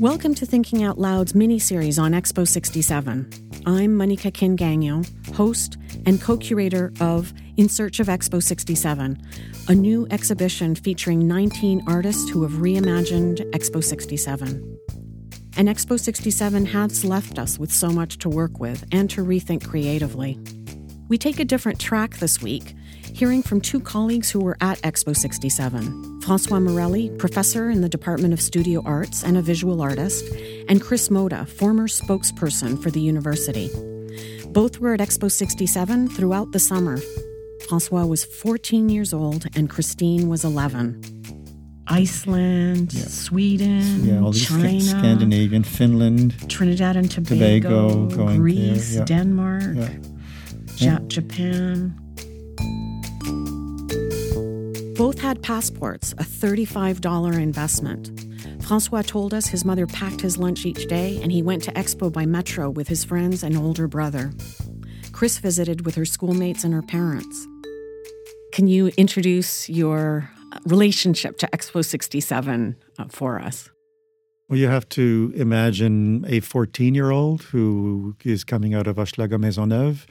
Welcome to Thinking Out Loud's mini-series on Expo 67. I'm Monica Kingagno, host and co-curator of In Search of Expo 67, a new exhibition featuring 19 artists who have reimagined Expo 67. And Expo 67 has left us with so much to work with and to rethink creatively. We take a different track this week, hearing from two colleagues who were at Expo 67, Francois Morelli, professor in the Department of Studio Arts and a visual artist, and Chris Moda, former spokesperson for the university. Both were at Expo 67 throughout the summer. Francois was 14 years old and Christine was 11. Iceland, Sweden, all these China, Scandinavian, Finland, Trinidad and Tobago, going Greece, there, Denmark, Japan. Both had passports, a $35 investment. Francois told us his mother packed his lunch each day and he went to Expo by metro with his friends and older brother. Chris visited with her schoolmates and her parents. Can you introduce your relationship to Expo 67 for us? Well, you have to imagine a 14-year-old who is coming out of Hochelaga Maisonneuve,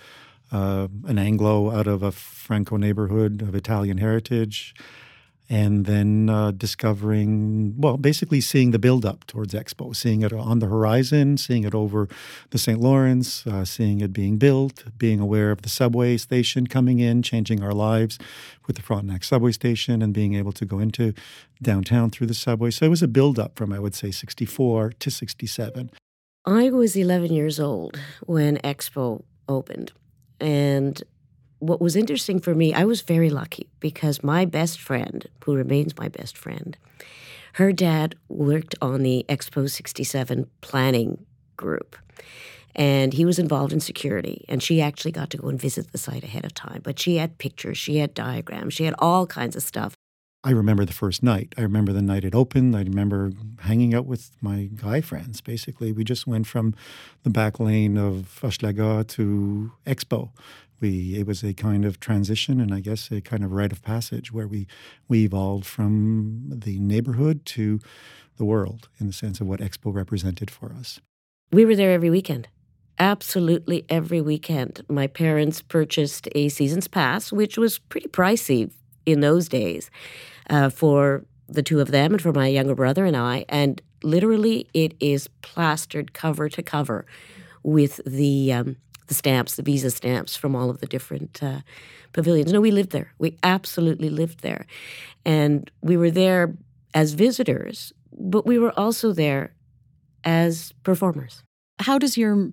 an Anglo out of a Franco neighborhood of Italian heritage, and then discovering, basically seeing the build-up towards Expo, seeing it on the horizon, seeing it over the St. Lawrence, seeing it being built, being aware of the subway station coming in, changing our lives with the Frontenac subway station and being able to go into downtown through the subway. So it was a build-up from, I would say, 64 to 67. I was 11 years old when Expo opened. And what was interesting for me, I was very lucky because my best friend, who remains my best friend, her dad worked on the Expo 67 planning group. And he was involved in security. And she actually got to go and visit the site ahead of time. But she had pictures, she had diagrams, she had all kinds of stuff. I remember the first night. I remember the night it opened. I remember hanging out with my guy friends, basically. We just went from the back lane of Hochelaga to Expo. It was a kind of transition and I guess a kind of rite of passage where we evolved from the neighborhood to the world in the sense of what Expo represented for us. We were there every weekend. Absolutely every weekend. My parents purchased a season's pass, which was pretty pricey in those days for the two of them and for my younger brother and I. And literally it is plastered cover to cover with the stamps, the visa stamps from all of the different pavilions. No, we lived there. We absolutely lived there. And we were there as visitors, but we were also there as performers. How does your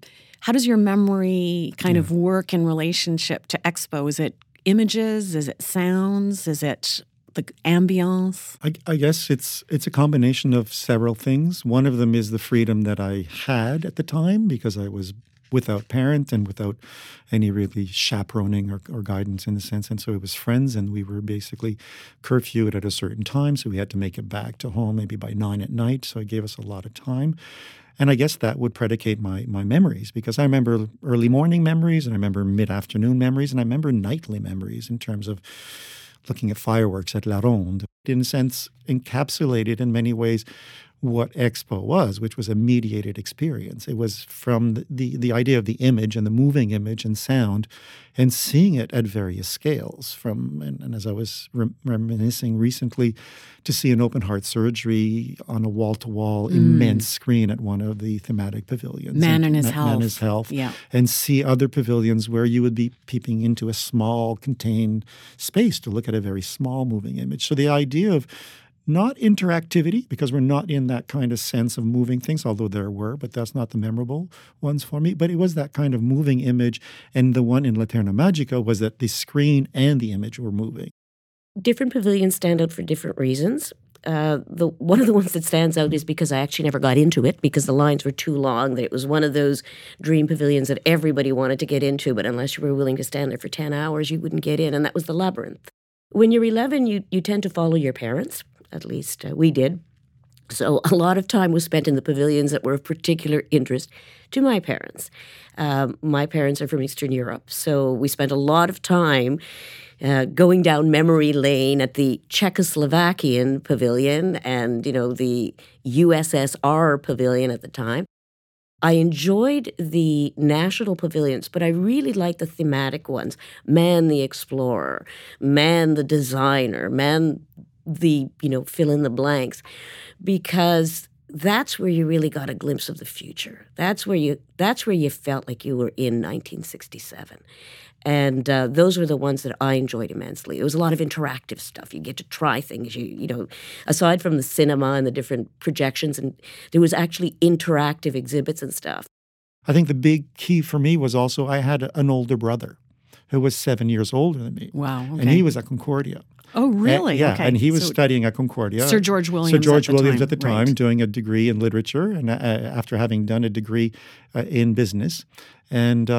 memory kind of work in relationship to Expo? Is it images? Is it sounds? Is it the ambience? I guess it's a combination of several things. One of them is the freedom that I had at the time because I was without parent and without any really chaperoning or guidance in the sense. And so it was friends and we were basically curfewed at a certain time. So we had to make it back to home maybe by 9 at night. So it gave us a lot of time. And I guess that would predicate my memories because I remember early morning memories and I remember mid-afternoon memories and I remember nightly memories in terms of looking at fireworks at La Ronde. In a sense, encapsulated in many ways what Expo was, which was a mediated experience. It was from the idea of the image and the moving image and sound and seeing it at various scales. And as I was reminiscing recently, to see an open heart surgery on a wall-to-wall immense screen at one of the thematic pavilions. Man and His Health. Yeah. And see other pavilions where you would be peeping into a small contained space to look at a very small moving image. So the idea of not interactivity, because we're not in that kind of sense of moving things, although there were, but that's not the memorable ones for me. But it was that kind of moving image. And the one in Laterna Magica was that the screen and the image were moving. Different pavilions stand out for different reasons. One of the ones that stands out is because I actually never got into it because the lines were too long. That it was one of those dream pavilions that everybody wanted to get into, but unless you were willing to stand there for 10 hours, you wouldn't get in, and that was the Labyrinth. When you're 11, you tend to follow your parents. At least we did. So a lot of time was spent in the pavilions that were of particular interest to my parents. My parents are from Eastern Europe, so we spent a lot of time going down memory lane at the Czechoslovakian pavilion and, the USSR pavilion at the time. I enjoyed the national pavilions, but I really liked the thematic ones. Man the Explorer, Man the Designer, Man the, fill in the blanks, because that's where you really got a glimpse of the future. That's where you felt like you were in 1967. And those were the ones that I enjoyed immensely. There was a lot of interactive stuff. You get to try things. Aside from the cinema and the different projections, and there was actually interactive exhibits and stuff. I think the big key for me was also I had an older brother who was 7 years older than me. Wow. Okay. And he was at Concordia. Oh, really? Yeah, okay. and he was studying at Concordia. Sir George Williams. At the time, right. doing a degree in literature, and after having done a degree in business, and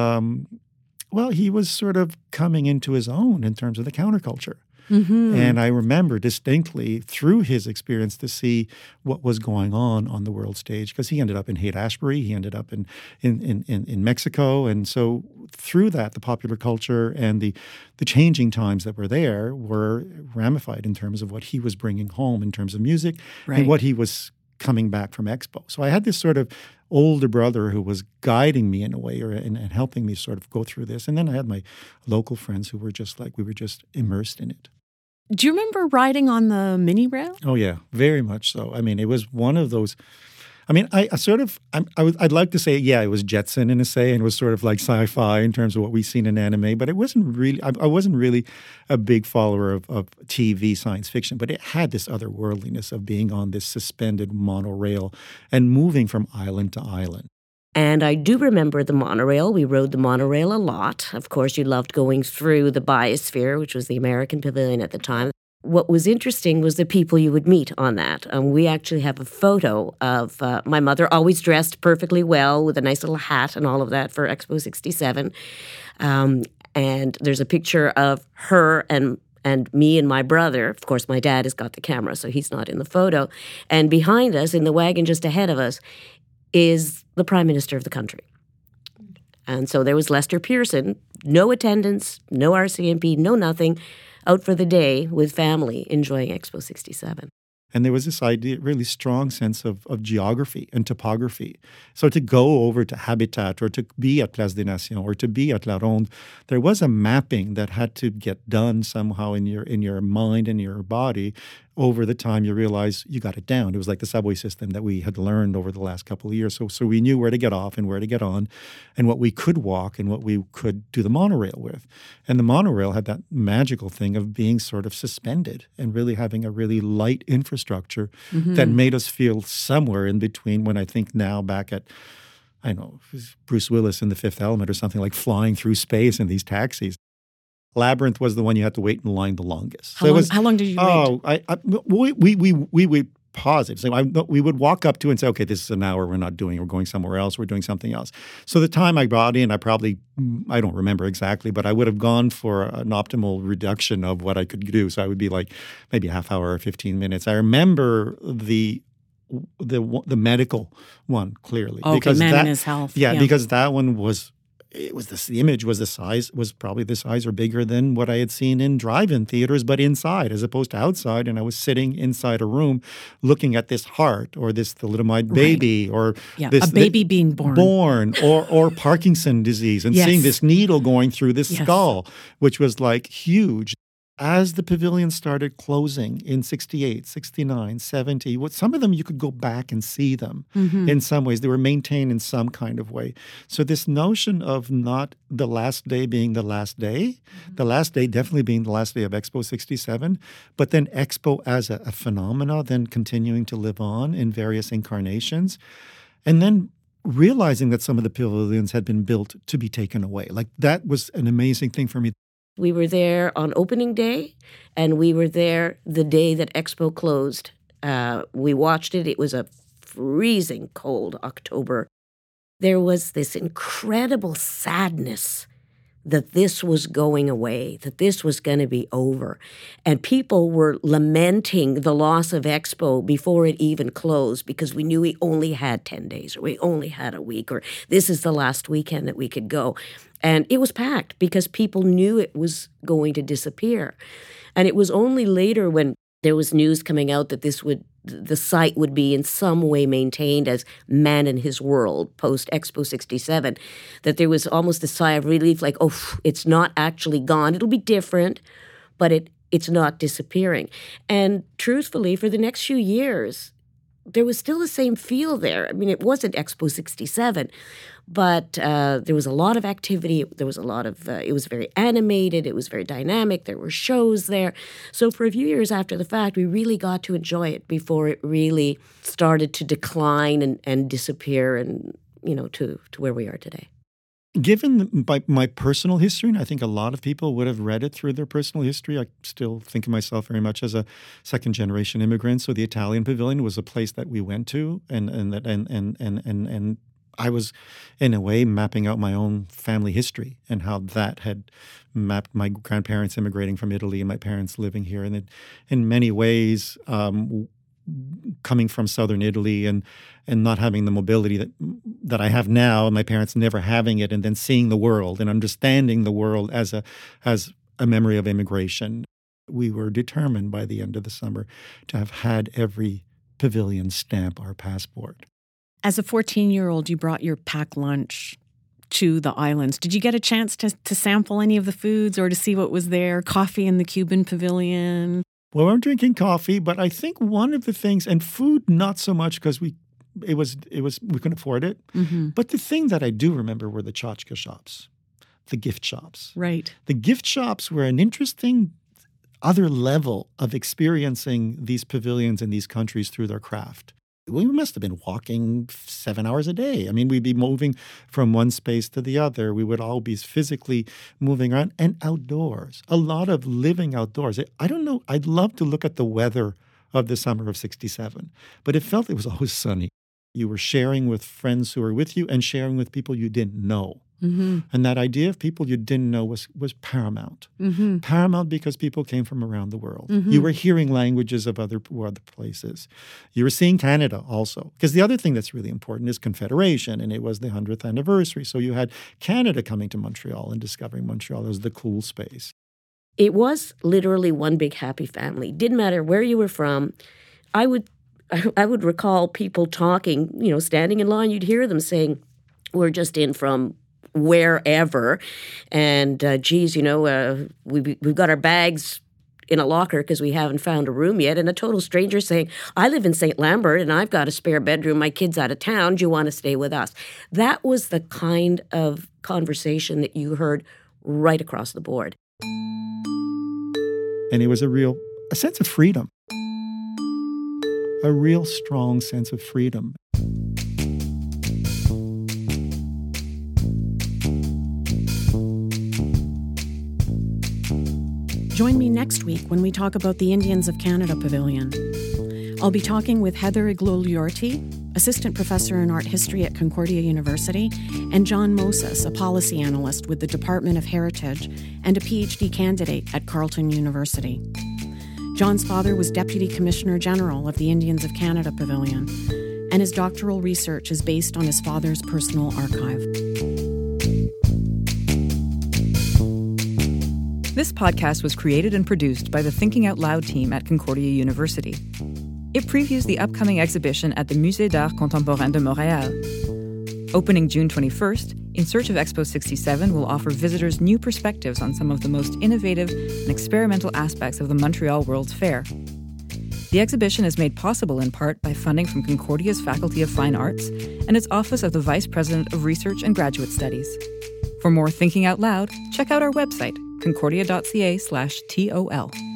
he was sort of coming into his own in terms of the counterculture. Mm-hmm. And I remember distinctly through his experience to see what was going on the world stage, because he ended up in Haight-Ashbury, he ended up in Mexico, and so through that, the popular culture and the changing times that were there were ramified in terms of what he was bringing home in terms of music and what he was coming back from Expo. So I had this sort of older brother who was guiding me in a way and helping me sort of go through this. And then I had my local friends who were just like, we were just immersed in it. Do you remember riding on the mini rail? Oh, yeah, very much so. I mean, it was one of those. I mean, I'd like to say, yeah, it was Jetson in a say, and it was sort of like sci-fi in terms of what we've seen in anime, but it wasn't really. I wasn't really a big follower of TV science fiction, but it had this otherworldliness of being on this suspended monorail and moving from island to island. And I do remember the monorail. We rode the monorail a lot. Of course, you loved going through the Biosphere, which was the American Pavilion at the time. What was interesting was the people you would meet on that. We actually have a photo of my mother, always dressed perfectly well with a nice little hat and all of that for Expo 67. And there's a picture of her and me and my brother. Of course, my dad has got the camera, so he's not in the photo. And behind us, in the wagon just ahead of us, is the Prime Minister of the country. And so there was Lester Pearson, no attendance, no RCMP, no nothing, out for the day with family enjoying Expo 67. And there was this really strong sense of geography and topography. So to go over to Habitat or to be at Place des Nations or to be at La Ronde, there was a mapping that had to get done somehow in your mind and your body. Over the time, you realize you got it down. It was like the subway system that we had learned over the last couple of years. So we knew where to get off and where to get on and what we could walk and what we could do the monorail with. And the monorail had that magical thing of being sort of suspended and really having a really light infrastructure that made us feel somewhere in between when I think now back at, I don't know, Bruce Willis in The Fifth Element or something, like flying through space in these taxis. Labyrinth was the one you had to wait in line the longest. How long did you wait? We would pause it. So we would walk up to it and say, okay, this is an hour we're going somewhere else, we're doing something else. So the time I got in, I don't remember exactly, but I would have gone for an optimal reduction of what I could do. So I would be like maybe a half hour or 15 minutes. I remember the medical one clearly. Okay, because Man in His Health. Yeah, because that one was... the image was probably the size or bigger than what I had seen in drive-in theaters, but inside as opposed to outside. And I was sitting inside a room looking at this heart or this thalidomide baby or a baby being born. or Parkinson's disease and seeing this needle going through this skull, which was like huge. As the pavilions started closing in 68, 69, 70, some of them you could go back and see them in some ways. They were maintained in some kind of way. So this notion of not the last day being the last day, the last day definitely being the last day of Expo 67, but then Expo as a phenomena then continuing to live on in various incarnations. And then realizing that some of the pavilions had been built to be taken away. Like that was an amazing thing for me. We were there on opening day, and we were there the day that Expo closed. We watched it. It was a freezing cold October. There was this incredible sadness that this was going away, that this was going to be over. And people were lamenting the loss of Expo before it even closed because we knew we only had 10 days or we only had a week or this is the last weekend that we could go. And it was packed because people knew it was going to disappear. And it was only later when there was news coming out that the site would be in some way maintained as Man in His World post Expo 67, that there was almost a sigh of relief, like, oh, it's not actually gone. It'll be different, but it's not disappearing. And truthfully, for the next few years, there was still the same feel there. I mean, it wasn't Expo 67, but there was a lot of activity. There was a lot of, it was very animated. It was very dynamic. There were shows there. So for a few years after the fact, we really got to enjoy it before it really started to decline and disappear and, to where we are today. Given my personal history, and I think a lot of people would have read it through their personal history, I still think of myself very much as a second-generation immigrant. So the Italian Pavilion was a place that we went to, and I was, in a way, mapping out my own family history and how that had mapped my grandparents immigrating from Italy and my parents living here, and in many ways, coming from southern Italy and not having the mobility that I have now, and my parents never having it, and then seeing the world and understanding the world as a memory of immigration. We were determined by the end of the summer to have had every pavilion stamp our passport. As a 14-year-old, you brought your packed lunch to the islands. Did you get a chance to sample any of the foods or to see what was there? Coffee in the Cuban pavilion? Well, I'm drinking coffee, but I think one of the things, and food not so much because we couldn't afford it. Mm-hmm. But the thing that I do remember were the tchotchke shops, the gift shops. Right. The gift shops were an interesting other level of experiencing these pavilions in these countries through their craft. We must have been walking 7 hours a day. I mean, we'd be moving from one space to the other. We would all be physically moving around and outdoors. A lot of living outdoors. I don't know. I'd love to look at the weather of the summer of 67, but it felt it was always sunny. You were sharing with friends who were with you and sharing with people you didn't know. Mm-hmm. And that idea of people you didn't know was paramount. Mm-hmm. Paramount because people came from around the world. Mm-hmm. You were hearing languages of other places. You were seeing Canada also. Because the other thing that's really important is Confederation, and it was the 100th anniversary. So you had Canada coming to Montreal and discovering Montreal as the cool space. It was literally one big happy family. Didn't matter where you were from. I would recall people talking, standing in line, you'd hear them saying, we're just in from wherever, and we've got our bags in a locker because we haven't found a room yet, and a total stranger saying, I live in St. Lambert and I've got a spare bedroom, my kid's out of town, do you want to stay with us? That was the kind of conversation that you heard right across the board. And it was a sense of freedom, a real strong sense of freedom. Join me next week when we talk about the Indians of Canada Pavilion. I'll be talking with Heather Igloliorti, Assistant Professor in Art History at Concordia University, and John Moses, a policy analyst with the Department of Heritage and a PhD candidate at Carleton University. John's father was Deputy Commissioner General of the Indians of Canada Pavilion, and his doctoral research is based on his father's personal archive. This podcast was created and produced by the Thinking Out Loud team at Concordia University. It previews the upcoming exhibition at the Musée d'Art Contemporain de Montréal. Opening June 21st, In Search of Expo 67 will offer visitors new perspectives on some of the most innovative and experimental aspects of the Montreal World's Fair. The exhibition is made possible in part by funding from Concordia's Faculty of Fine Arts and its Office of the Vice President of Research and Graduate Studies. For more Thinking Out Loud, check out our website, concordia.ca/TOL.